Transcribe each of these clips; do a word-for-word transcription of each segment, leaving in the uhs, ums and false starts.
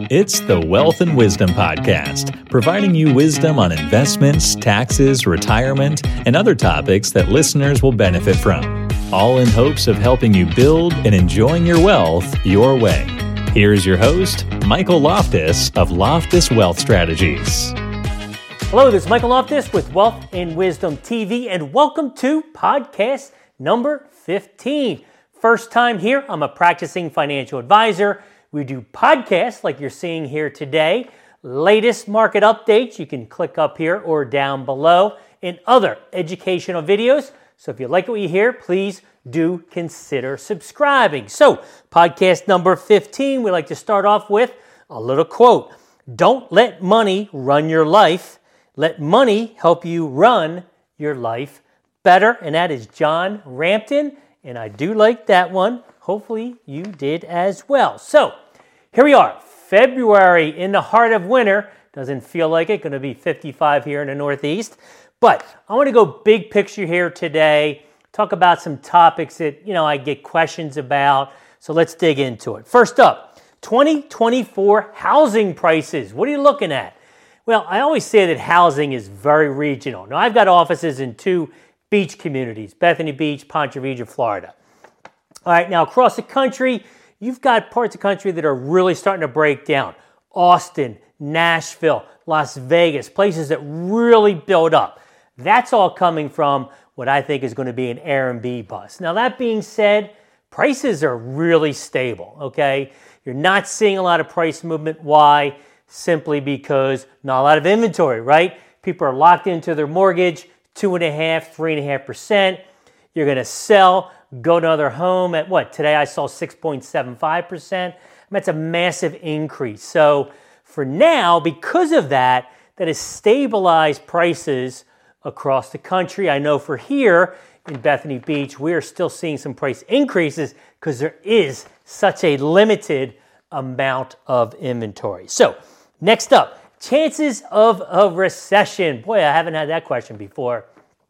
It's the Wealth and Wisdom Podcast, providing you wisdom on investments, taxes, retirement, and other topics that listeners will benefit from, all in hopes of helping you build and enjoying your wealth your way. Here's your host, Michael Loftus of Loftus Wealth Strategies. Hello, this is Michael Loftus with Wealth and Wisdom T V, and welcome to podcast number fifteen. First time here, I'm a practicing financial advisor. We do podcasts like you're seeing here today. Latest market updates, you can click up here or down below, and other educational videos. So if you like what you hear, please do consider subscribing. So podcast number fifteen, we like to start off with a little quote. Don't let money run your life. Let money help you run your life better. And that is John Rampton. And I do like that one. Hopefully you did as well. So here we are, February in the heart of winter. Doesn't feel like it, going to be fifty-five here in the Northeast. But I want to go big picture here today, talk about some topics that, you know, I get questions about. So let's dig into it. First up, twenty twenty-four housing prices. What are you looking at? Well, I always say that housing is very regional. Now, I've got offices in two beach communities, Bethany Beach, Ponte Vedra, Florida. All right, now across the country, you've got parts of the country that are really starting to break down. Austin, Nashville, Las Vegas, places that really build up. That's all coming from what I think is going to be an Airbnb bust. Now, that being said, prices are really stable, okay? You're not seeing a lot of price movement. Why? Simply because not a lot of inventory, right? People are locked into their mortgage, two and a half, three and a half percent. You're going to sell, go to another home at what? Today I saw six point seven five percent. That's a massive increase. So for now, because of that, that has stabilized prices across the country. I know for here in Bethany Beach, we are still seeing some price increases because there is such a limited amount of inventory. So next up, chances of a recession. Boy, I haven't had that question before.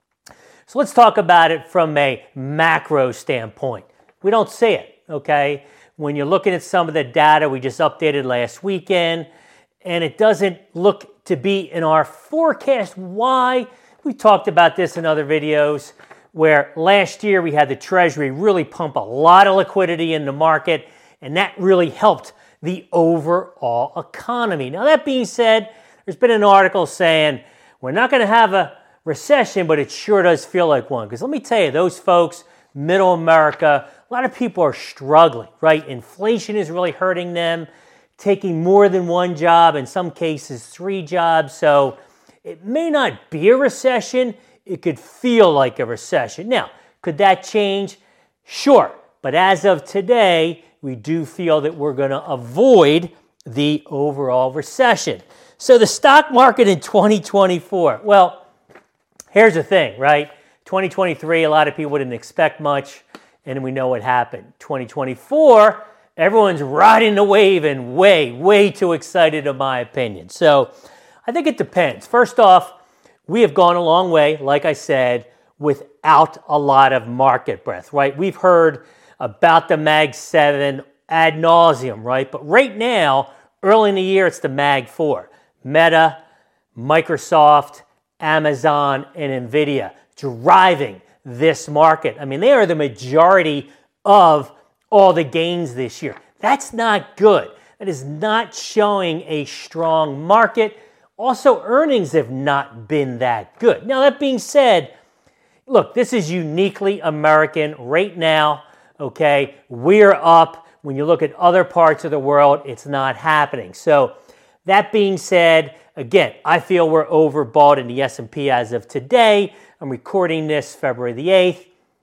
So let's talk about it from a macro standpoint. We don't see it, okay? When you're looking at some of the data we just updated last weekend, and it doesn't look to be in our forecast. Why? We talked about this in other videos, where last year we had the Treasury really pump a lot of liquidity in the market, and that really helped the overall economy. Now, that being said, there's been an article saying we're not going to have a recession, but it sure does feel like one. Because let me tell you, those folks, middle America, a lot of people are struggling, right? Inflation is really hurting them, taking more than one job, in some cases three jobs. So it may not be a recession. It could feel like a recession. Now, could that change? Sure. But as of today, we do feel that we're going to avoid the overall recession. So the stock market in twenty twenty-four, well, here's the thing, right? twenty twenty-three, a lot of people didn't expect much, and we know what happened. twenty twenty-four, everyone's riding the wave and way, way too excited in my opinion. So I think it depends. First off, we have gone a long way, like I said, without a lot of market breadth, right? We've heard about the Mag seven ad nauseum, right? But right now, early in the year, it's the Mag four. Meta, Microsoft, Amazon, and NVIDIA driving this market. I mean, they are the majority of all the gains this year. That's not good. That is not showing a strong market. Also, earnings have not been that good. Now, that being said, look, this is uniquely American right now. Okay, we're up. When you look at other parts of the world, it's not happening. So that being said, again, I feel we're overbought in the S and P as of today. I'm recording this February the eighth,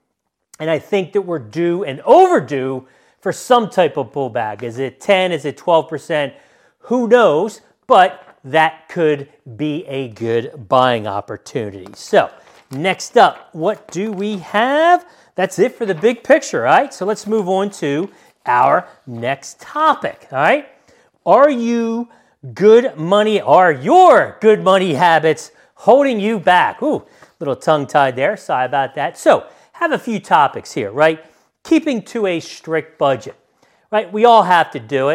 and I think that we're due and overdue for some type of pullback. Is it ten? Is it twelve percent? Who knows? But that could be a good buying opportunity. So next up, what do we have? That's it for the big picture, all right? So let's move on to our next topic, all right? Are you good money, are your good money habits holding you back? Ooh, little tongue-tied there, sorry about that. So have a few topics here, right? Keeping to a strict budget, right? We all have to do it.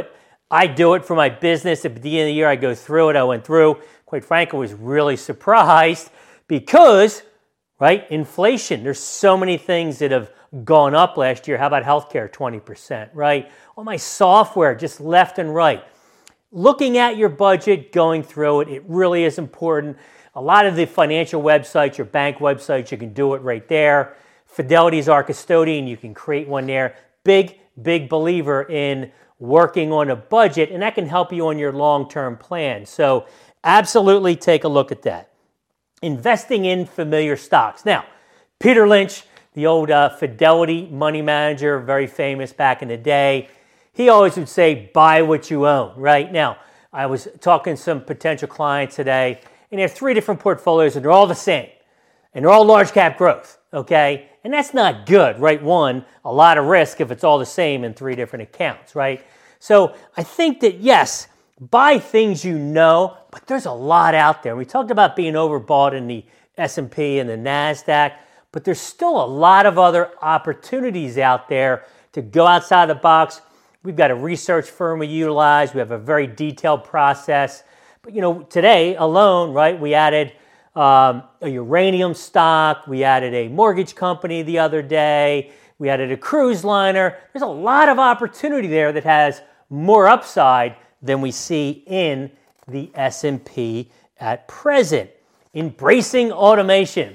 I do it for my business. At the beginning of the year, I go through it. I went through. Quite frankly, I was really surprised because, right, inflation. There's so many things that have gone up last year. How about healthcare? twenty percent, right? All my software, just left and right. Looking at your budget, going through it, it really is important. A lot of the financial websites, your bank websites, you can do it right there. Fidelity is our custodian. You can create one there. Big, big believer in working on a budget, and that can help you on your long-term plan. So absolutely take a look at that. Investing in familiar stocks. Now, Peter Lynch, the old uh, Fidelity money manager, very famous back in the day, he always would say, buy what you own, right? Now, I was talking to some potential clients today, and they have three different portfolios, and they're all the same, and they're all large cap growth, okay? And that's not good, right? One, a lot of risk if it's all the same in three different accounts, right? So I think that, yes, buy things you know, but there's a lot out there. We talked about being overbought in the S and P and the NASDAQ, but there's still a lot of other opportunities out there to go outside the box. We've got a research firm we utilize. We have a very detailed process. But, you know, today alone, right, we added um, a uranium stock. We added a mortgage company the other day. We added a cruise liner. There's a lot of opportunity there that has more upside than we see in the S and P at present. Embracing automation.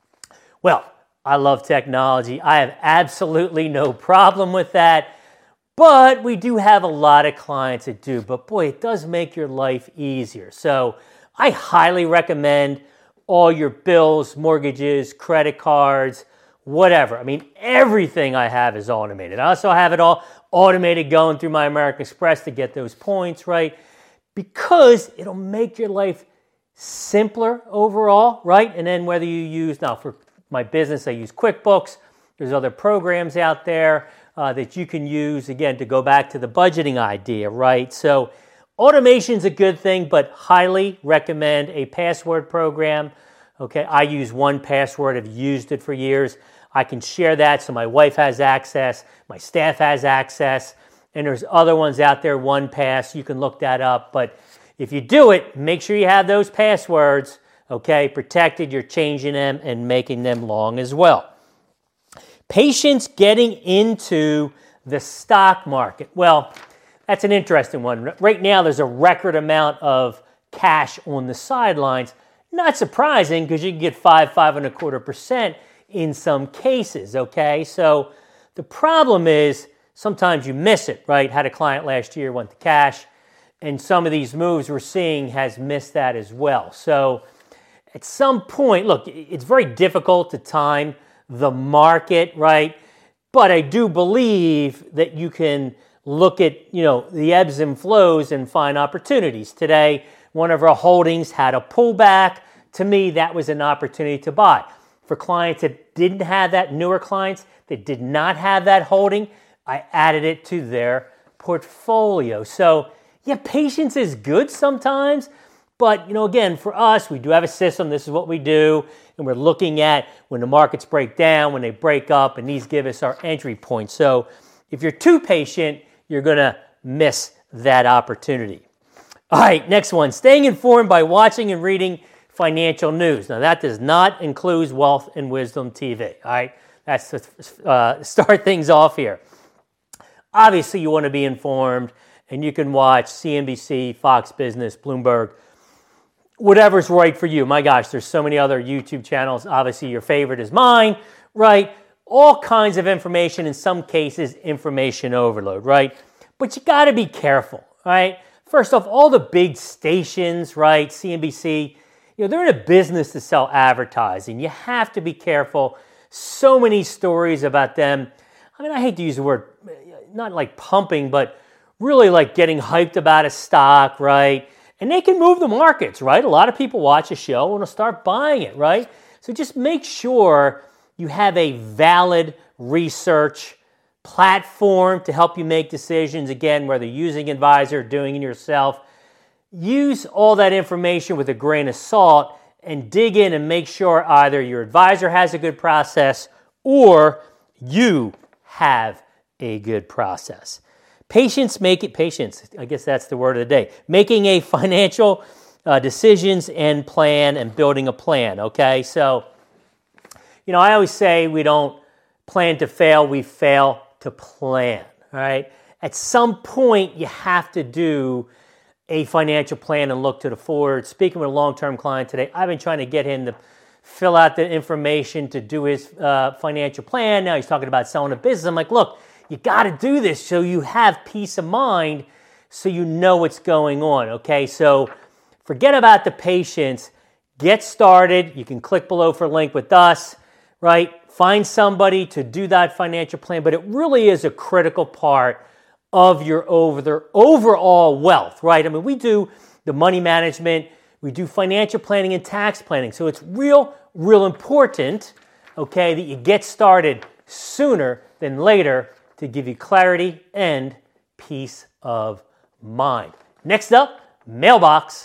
Well, I love technology. I have absolutely no problem with that. But we do have a lot of clients that do. But boy, it does make your life easier. So I highly recommend all your bills, mortgages, credit cards, whatever. I mean, everything I have is automated. I also have it all automated going through my American Express to get those points, right? Because it'll make your life simpler overall, right? And then whether you use, now for my business, I use QuickBooks. There's other programs out there uh, that you can use, again, to go back to the budgeting idea, right? So automation's a good thing, but highly recommend a password program. Okay, I use one Password. I've used it for years. I can share that so my wife has access, my staff has access, and there's other ones out there, one pass. You can look that up. But if you do it, make sure you have those passwords, okay, protected. You're changing them and making them long as well. Patience getting into the stock market. Well, that's an interesting one. Right now, there's a record amount of cash on the sidelines. Not surprising because you can get five, five and a quarter percent in some cases, okay? So the problem is sometimes you miss it, right? Had a client last year went to cash, and some of these moves we're seeing has missed that as well. So at some point, look, it's very difficult to time the market, right? But I do believe that you can look at, you know, the ebbs and flows and find opportunities. Today, one of our holdings had a pullback. To me, that was an opportunity to buy. For clients that didn't have that, newer clients that did not have that holding, I added it to their portfolio. So, yeah, patience is good sometimes. But, you know, again, for us, we do have a system. This is what we do. And we're looking at when the markets break down, when they break up, and these give us our entry points. So if you're too patient, you're going to miss that opportunity. All right, next one. Staying informed by watching and reading financial news. Now, that does not include Wealth and Wisdom T V. All right, that's to uh, start things off here. Obviously, you want to be informed, and you can watch C N B C, Fox Business, Bloomberg, whatever's right for you. My gosh, there's so many other YouTube channels. Obviously, your favorite is mine, right? All kinds of information, in some cases, information overload, right? But you got to be careful, right? First off, all the big stations, right, C N B C, you know, they're in a business to sell advertising. You have to be careful. So many stories about them. I mean, I hate to use the word, not like pumping, but really like getting hyped about a stock, right? And they can move the markets, right? A lot of people watch a show and will start buying it, right? So just make sure you have a valid research platform to help you make decisions. Again, whether using an advisor or doing it yourself, use all that information with a grain of salt and dig in and make sure either your advisor has a good process or you have a good process. Patience, make it patience. I guess that's the word of the day. Making a financial uh, decisions and plan and building a plan, okay? So, you know, I always say we don't plan to fail, we fail to plan, all right? At some point, you have to do a financial plan and look to the forward. Speaking with a long-term client today, I've been trying to get him to fill out the information to do his uh, financial plan. Now he's talking about selling a business. I'm like, look, you got to do this so you have peace of mind so you know what's going on, okay? So forget about the patience. Get started. You can click below for a link with us, right? Find somebody to do that financial plan, but it really is a critical part of your over, overall wealth, right? I mean, we do the money management, we do financial planning and tax planning. So it's real, real important, okay, that you get started sooner than later to give you clarity and peace of mind. Next up, mailbox.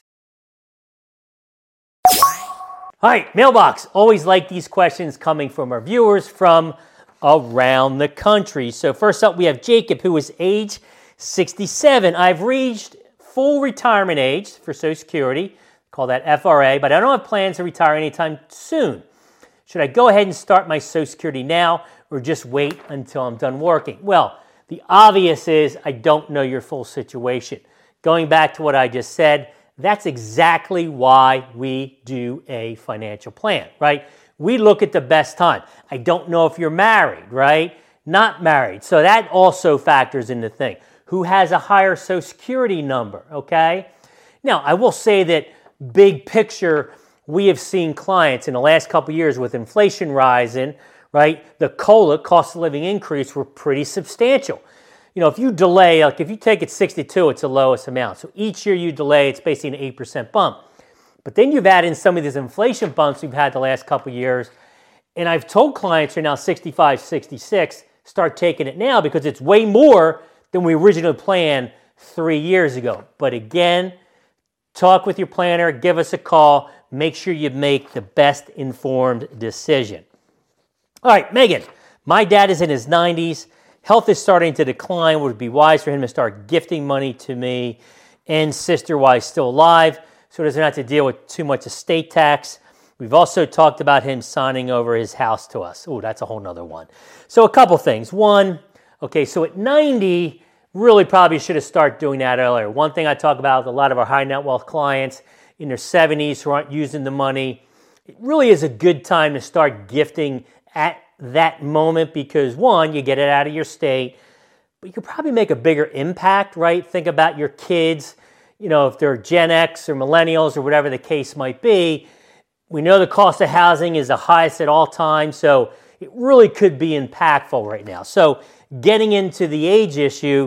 All right, mailbox. Always like these questions coming from our viewers from around the country. So first up, we have Jacob, who is age sixty-seven. I've reached full retirement age for Social Security, call that F R A, but I don't have plans to retire anytime soon. Should I go ahead and start my Social Security now or just wait until I'm done working? Well, the obvious is I don't know your full situation. Going back to what I just said, that's exactly why we do a financial plan, right? We look at the best time. I don't know if you're married, right? Not married. So that also factors in the thing. Who has a higher Social Security number, okay? Now, I will say that big picture, we have seen clients in the last couple of years with inflation rising, right? The COLA, cost of living increase, were pretty substantial. You know, if you delay, like if you take it sixty-two, it's the lowest amount. So each year you delay, it's basically an eight percent bump. But then you've added in some of these inflation bumps we've had the last couple of years. And I've told clients who are now sixty-five, sixty-six, start taking it now because it's way more than we originally planned three years ago. But again, talk with your planner, give us a call, make sure you make the best informed decision. All right, Megan, my dad is in his nineties. Health is starting to decline. Would it be wise for him to start gifting money to me and sister while he's still alive so he doesn't have to deal with too much estate tax? We've also talked about him signing over his house to us. Oh, that's a whole nother one. So a couple things. One, okay, so at ninety, really probably should have started doing that earlier. One thing I talk about with a lot of our high net wealth clients in their seventies who aren't using the money, it really is a good time to start gifting at that moment because, one, you get it out of your state, but you could probably make a bigger impact, right? Think about your kids, you know, if they're Gen X or millennials or whatever the case might be. We know the cost of housing is the highest at all times, so it really could be impactful right now. So getting into the age issue,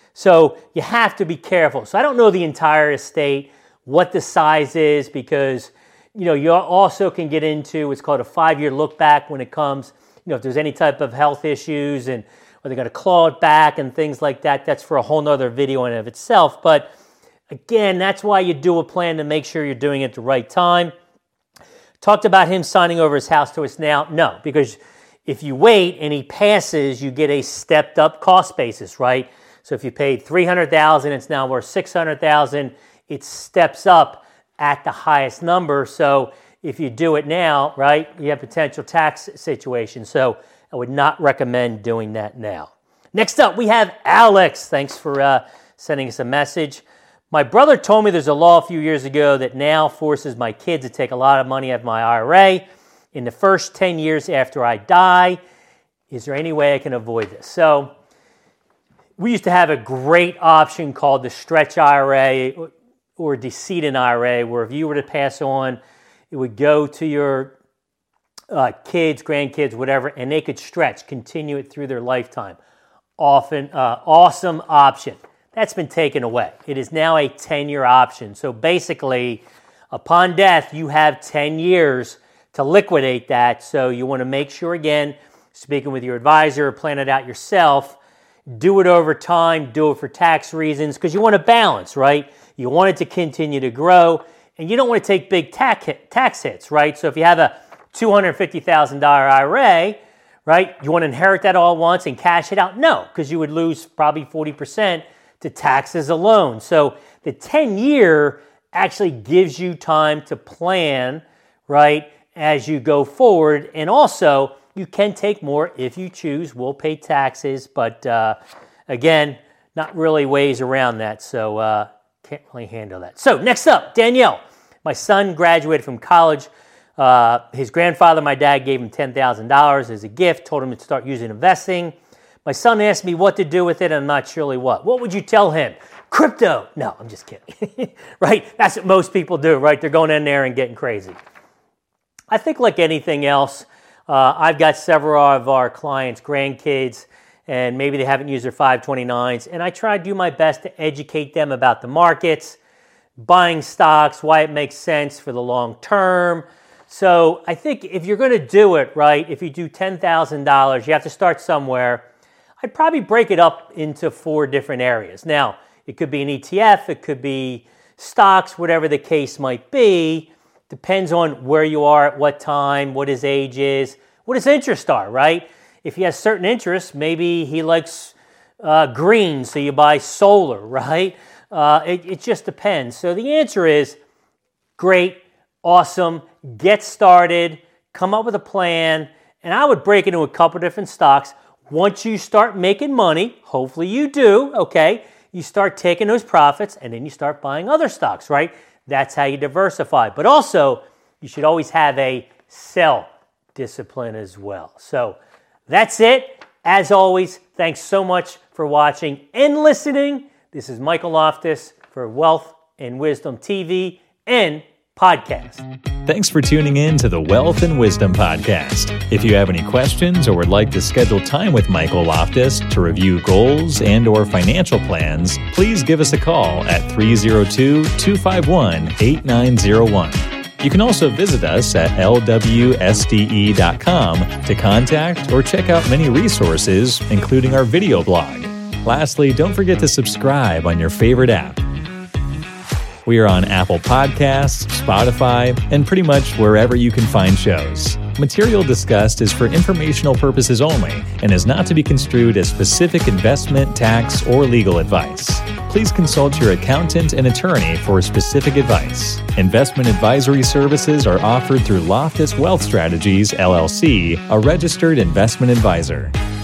so you have to be careful. So I don't know the entire estate, what the size is, because, you know, you also can get into what's called a five-year look back when it comes, you know, if there's any type of health issues and are they going to claw it back and things like that. That's for a whole nother video in and of itself. But again, that's why you do a plan to make sure you're doing it at the right time. Talked about him signing over his house to us now. No, because if you wait and he passes, you get a stepped up cost basis, right? So if you paid three hundred thousand dollars, it's now worth six hundred thousand dollars. It steps up at the highest number. So if you do it now, right, you have potential tax situations. So I would not recommend doing that now. Next up, we have Alex. Thanks for uh, sending us a message. My brother told me there's a law a few years ago that now forces my kids to take a lot of money out of my I R A in the first ten years after I die. Is there any way I can avoid this? So we used to have a great option called the stretch I R A or decedent I R A, where if you were to pass on, it would go to your uh, kids, grandkids, whatever, and they could stretch, continue it through their lifetime. Often, uh, awesome option. That's been taken away. It is now a ten-year option. So basically, upon death, you have ten years to liquidate that. So you want to make sure, again, speaking with your advisor, plan it out yourself, do it over time, do it for tax reasons, because you want to balance, right? You want it to continue to grow, and you don't want to take big tax hits, right? So if you have a two hundred fifty thousand dollars I R A, right? You want to inherit that all at once and cash it out? No, because you would lose probably forty percent to taxes alone. So the ten-year actually gives you time to plan, right, as you go forward. And also, you can take more if you choose. We'll pay taxes, but uh, again, not really ways around that, so uh, can't really handle that. So next up, Danielle. My son graduated from college. Uh, his grandfather, my dad, gave him ten thousand dollars as a gift, told him to start using investing. My son asked me what to do with it, and I'm not surely what. What would you tell him? Crypto. No, I'm just kidding. Right? That's what most people do, right? They're going in there and getting crazy. I think like anything else, uh, I've got several of our clients' grandkids, and maybe they haven't used their five twenty-nines, and I try to do my best to educate them about the markets, buying stocks, why it makes sense for the long term. So I think if you're going to do it, right, if you do ten thousand dollars, you have to start somewhere. I'd probably break it up into four different areas. Now, it could be an E T F, it could be stocks, whatever the case might be. Depends on where you are at what time, what his age is, what his interests are, right? If he has certain interests, maybe he likes uh, green, so you buy solar, right? Uh, it, it just depends. So the answer is great, awesome, get started, come up with a plan, and I would break it into a couple different stocks. Once you start making money, hopefully you do, okay, you start taking those profits and then you start buying other stocks, right? That's how you diversify. But also, you should always have a sell discipline as well. So that's it. As always, thanks so much for watching and listening. This is Michael Loftus for Wealth and Wisdom T V and Podcast. Thanks for tuning in to the Wealth and Wisdom Podcast. If you have any questions or would like to schedule time with Michael Loftus to review goals and or financial plans, please give us a call at three oh two, two five one, eight nine oh one. You can also visit us at L W S D E dot com to contact or check out many resources, including our video blog. Lastly, don't forget to subscribe on your favorite app. We are on Apple Podcasts, Spotify, and pretty much wherever you can find shows. Material discussed is for informational purposes only and is not to be construed as specific investment, tax, or legal advice. Please consult your accountant and attorney for specific advice. Investment advisory services are offered through Loftus Wealth Strategies, L L C, a registered investment advisor.